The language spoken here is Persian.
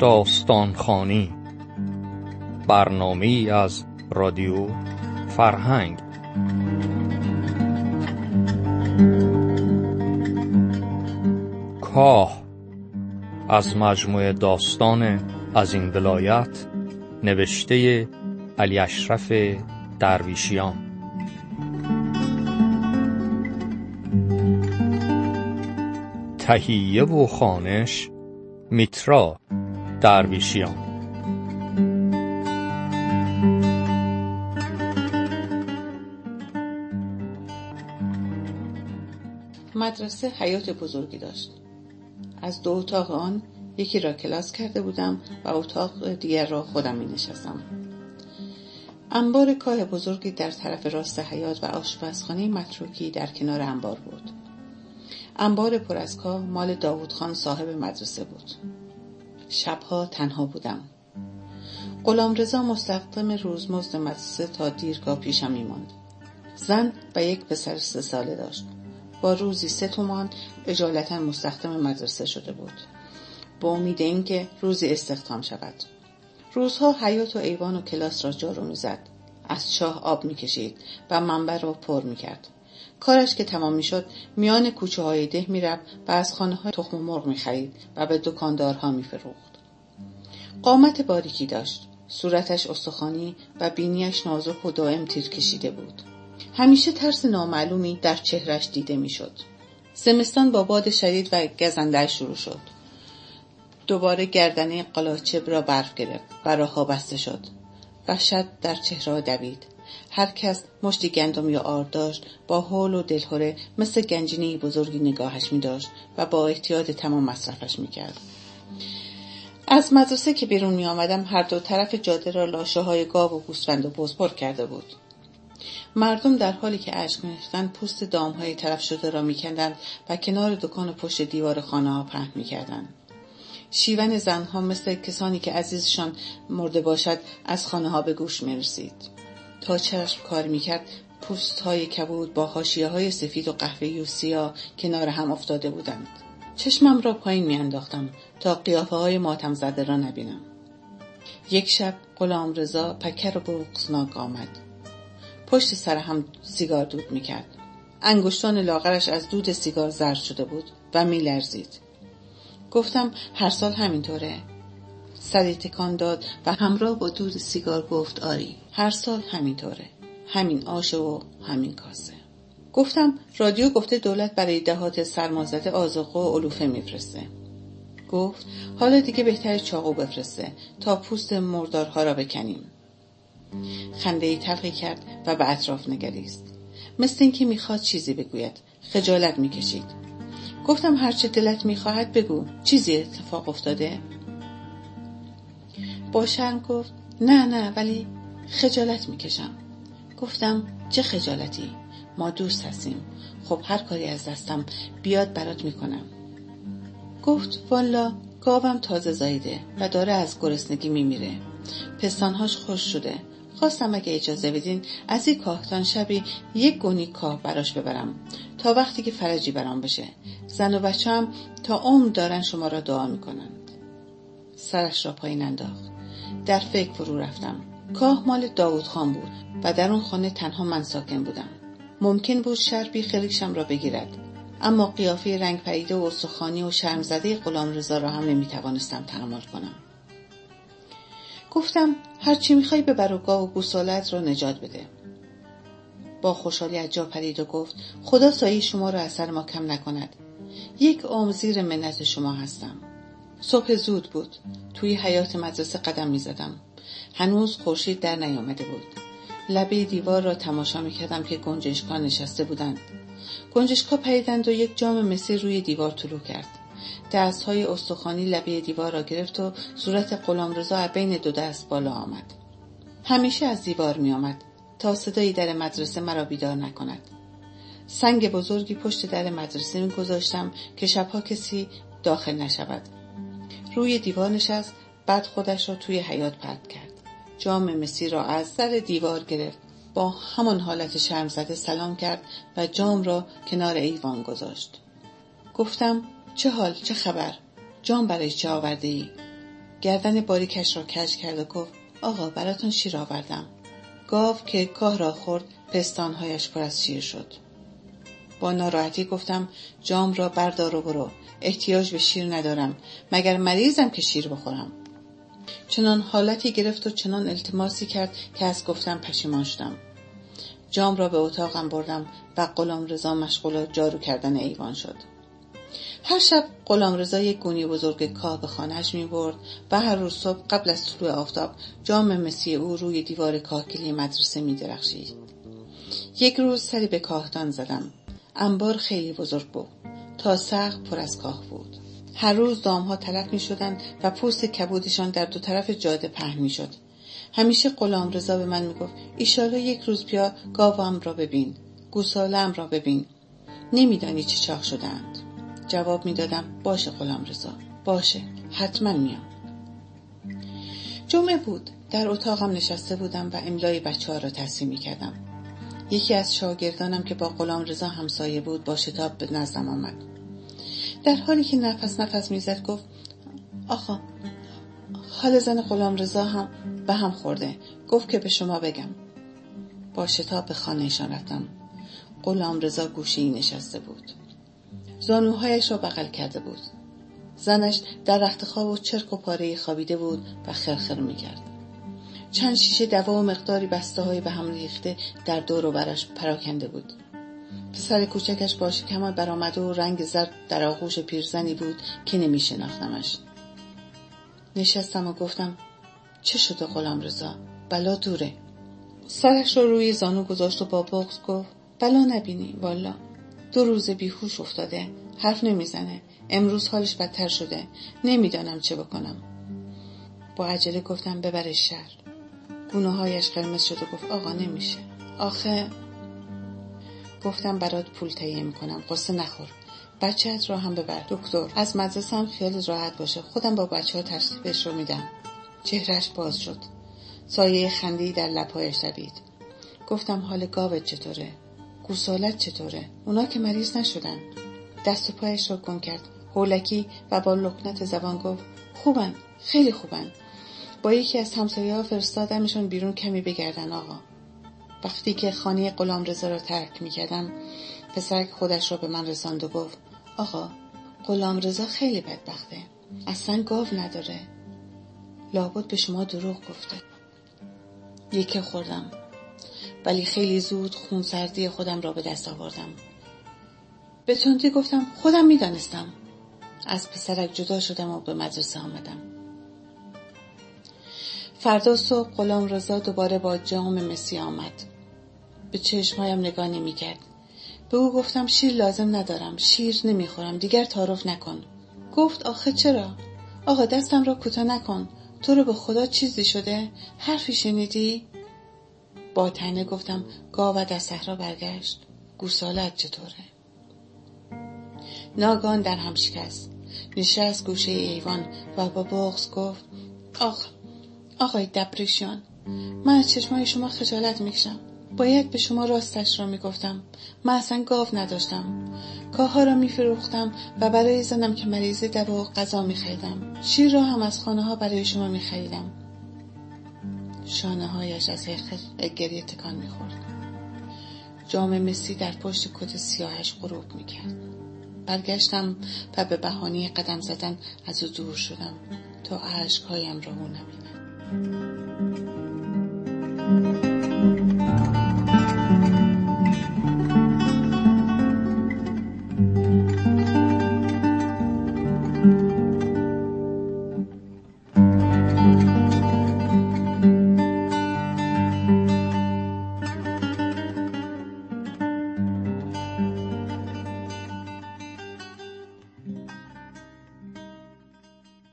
داستانخوانی، برنامه‌ای از رادیو فرهنگ. کاه از مجموعه داستان از این ولایت، نوشته علی اشرف درویشیان. تهیه و خوانش میترا درویشیان. مدرسه حیاط بزرگی داشت. از 2 اتاق آن یکی را کلاس کرده بودم و اتاق دیگر را خودم می نشستم. انبار کاه بزرگی در طرف راست حیاط و آشپزخانه متروکی در کنار انبار بود. انبار پر از کاه مال داوود خان صاحب مدرسه بود. شبها تنها بودم. غلامرضا مستقیم روزمزد مدرسه تا دیرگاه پیشم می‌ماند. زن و یک پسر 3 ساله داشت. با روزی 3 تومان اجالتا مستخدم مدرسه شده بود، با امید اینکه روزی استخدام شود. روزها حیاط و ایوان و کلاس را جارو می‌زد، از چاه آب می‌کشید و منبر را پر می‌کرد. کارش که تمام می‌شد میان کوچه‌های ده می‌رفت و از خانه‌های تخم مرغ می‌خرید و به دکاندارها می‌فروخت. قامت باریکی داشت، صورتش استخوانی و بینیش نازک و دائم تیر کشیده بود. همیشه ترس نامعلومی در چهرش دیده می‌شد. زمستان با باد شدید و گزنده شروع شد. دوباره گردنه قلاچب را برف گرفت و راهها بسته شد. وحشت در چهره دوید. هر کس مشتی گندم یا آرد داشت با حول و دلهره مثل گنجینه‌ای بزرگی نگاهش می‌داشت و با احتیاط تمام مصرفش می‌کرد. از مدرسه که بیرون می‌آمدم هر دو طرف جاده را لاشه‌های گاو و گوسفند و بز پر کرده بود. مردم در حالی که اشک می‌ریختند پوست دام‌های طرف شده را می‌کندند و کنار دکان و پشت دیوار خانه‌ها پهن می‌کردند. شیون زنها مثل کسانی که عزیزشان مرده باشد از خانه‌ها به گوش می‌رسید. تا چشم کار می‌کرد پوست‌های کبود با حاشیه‌های سفید و قهوه‌ای و سیاه کنار هم افتاده بودند. چشمم را پایین می‌انداختم تا قیافه‌های ماتم زده را نبینم. یک شب غلامرضا پکر و بغضناک آمد. پشت سر هم سیگار دود می‌کرد. انگشتان لاغرش از دود سیگار زرد شده بود و می‌لرزید. گفتم هر سال همینطوره؟ سری تکان داد و همراه با دود سیگار گفت آری، هر سال همینطوره. همین آش و همین کاسه. گفتم رادیو گفته دولت برای دهات سرمازده آذوقه و علوفه میفرسته. گفت حالا دیگه بهتره چاقو بفرسته تا پوست مردارها را بکنیم. خنده‌ای تلخی کرد و به اطراف نگریست، مثل اینکه میخواد چیزی بگوید. خجالت میکشید. گفتم هرچه دلت میخواهد بگو، چیزی اتفاق افتاده؟ با شرم گفت نه ولی خجالت میکشم. گفتم چه خجالتی؟ ما دوست هستیم. خب هر کاری از دستم بیاد برات میکنم. گفت والا گاوم تازه زایده و داره از گرسنگی میمیره. پستانهاش خوش شده. خواستم اگه اجازه بدین از این کاهتان شبی 1 گونی کاه براش ببرم تا وقتی که فرجی برام بشه. زن و بچه هم تا عمر دارن شما را دعا میکنند. سرش را پایین انداخت. در فکر فرو رفتم. کاه مال داوود خان بود و در اون خانه تنها من ساکن بودم. ممکن بود شربی خلیشم را بگیرد، اما قیافه رنگ پریده و استخوانی و شرمزده غلامرضا را هم نمیتوانستم تحمل کنم. گفتم هر چی میخوای ببر و گاو و گوسالت را نجات بده. با خوشحالی از جا پرید و گفت خدا سایه شما را از سر ما کم نکند. 1 عمر زیر منت شما هستم. صبح زود بود. توی حیاط مدرسه قدم میزدم. هنوز خورشید در نیامده بود. لبه دیوار را تماشا میکردم که گنجشک‌ها نشسته بودند. گنجشک‌ها پریدند و یک جام مسی روی دیوار طلوع کرد. دست‌های استخوانی لبه دیوار را گرفت و صورت غلامرضا بین 2 دست بالا آمد. همیشه از دیوار می آمد تا صدای در مدرسه مرا بیدار نکند. سنگ بزرگی پشت در مدرسه می گذاشتم که شبها کسی داخل نشود. روی دیوار نشست، بعد خودش را توی حیاط پرت کرد. جام مسی را از سر دیوار گرفت، با همان حالت شرمزده سلام کرد و جام را کنار ایوان گذاشت. گفتم چه حال، چه خبر؟ جام برای چه آورده ای؟ گردن باریکش را کج کرد و گفت آقا براتون شیر آوردم. گاو که کاه را خورد پستانهایش پر از شیر شد. با ناراحتی گفتم جام را بردار و برو، احتیاج به شیر ندارم، مگر مریضم که شیر بخورم. چنان حالتی گرفت و چنان التماسی کرد که از گفتم پشیمان شدم. جام را به اتاقم بردم و غلامرضا مشغول جارو کردن ایوان شد. هر شب غلامرضا یک گونی بزرگ کاه به خانه‌اش می‌برد و هر روز صبح قبل از طلوع آفتاب جام مسی او روی دیوار کاهگلی مدرسه می‌درخشید. یک روز سری به کاهدان زدم. انبار خیلی بزرگ بود. تا سقف پر از کاه بود. هر روز دامها تلف می‌شدند و پوست کبودشان در دو طرف جاده پهن می‌شد. همیشه غلامرضا به من میگفت ایشالا یک روز بیا گاوام را ببین، گوساله‌ام را ببین. نمیدانی چه چاق شدند. جواب میدادم باشه غلامرضا، باشه، حتما میام. جمعه بود. در اتاقم نشسته بودم و املای بچه‌ها را تصحیح می‌کردم. یکی از شاگردانم که با غلامرضا همسایه بود با شتاب به نزدم آمد. در حالی که نفس میزد گفت آقا حال زن غلامرضا هم به هم خورده، گفت که به شما بگم. با شتاب به خانه‌شان رفتم. غلامرضا گوشه‌ای نشسته بود. زانوهایش را بغل کرده بود. زنش در رخت خواب و چرک و پاره خوابیده بود و خرخر می‌کرد. چند شیشه دوا و مقداری بسته‌های به هم ریخته در دور و برش پراکنده بود. پسر کوچکش با شکم برآمده و رنگ زرد در آغوش پیرزنی بود که نمی‌شناختمش. نشستم و گفتم چه شده غلامرضا؟ بلا دوره. سرش را روی زانو گذاشت و با بغض گفت بلا نبینی والا. 2 روز بیهوش افتاده، حرف نمیزنه. امروز حالش بدتر شده. نمیدانم چه بکنم. با عجله گفتم ببرش شهر. گونه‌هایش قرمز شد و گفت آقا نمیشه. آخه گفتم برات پول تهیه میکنم، قصه نخور. بچه‌ات را هم ببر دکتر. از مدرسه هم خیالت راحت باشه. خودم با بچه‌ها ترتیبش رو میدم. چهرهش باز شد. سایه خندی در لب‌هایش دوید. گفتم حال گاوت چطوره؟ گوسالت چطوره؟ اونا که مریض نشدن. دست و پایش را گم کرد. هولکی و با لکنت زبان گفت خوبن، خیلی خوبن. با یکی از همسایه‌ها فرستادمشون بیرون کمی بگردن آقا. وقتی که خانه غلامرضا را ترک می‌کردم، پسرک خودش را به من رساند و گفت آقا غلامرضا خیلی بدبخته. اصلا گاو نداره. لابد به شما دروغ گفته. یکی خوردم. ولی خیلی زود خونسردی خودم را به دست آوردم. به تندی گفتم خودم میدانستم. از پسرک جدا شدم و به مدرسه آمدم. فردا صبح غلامرضا دوباره با جام مسی آمد. به چشمهایم نگاه نمی‌کرد. به او گفتم شیر لازم ندارم، شیر نمیخورم، دیگر تعارف نکن. گفت آخه چرا؟ آقا دستم را کوتاه نکن. تو رو به خدا چیزی شده؟ حرفی شنیدی؟ با طعنه گفتم گاوت از صحرا برگشت. گوسالت چطوره؟ ناگهان در هم شکست. نشست گوشه ایوان و با بغض گفت آقای دپریشیان، من از چشمای شما خجالت میکشم. باید به شما راستش را میگفتم. من اصلا گاو نداشتم. کاها را میفروختم و برای زنم که مریضه دوا و غذا میخریدم. شیر را هم از خانه ها برای شما میخریدم. شانه هایش از حق گریه تکان میخورد. جام مسی در پشت کت سیاهش غروب میکرد. برگشتم و به بهانه قدم زدن از او دور شدم تا اشکهایم را بو نبیند.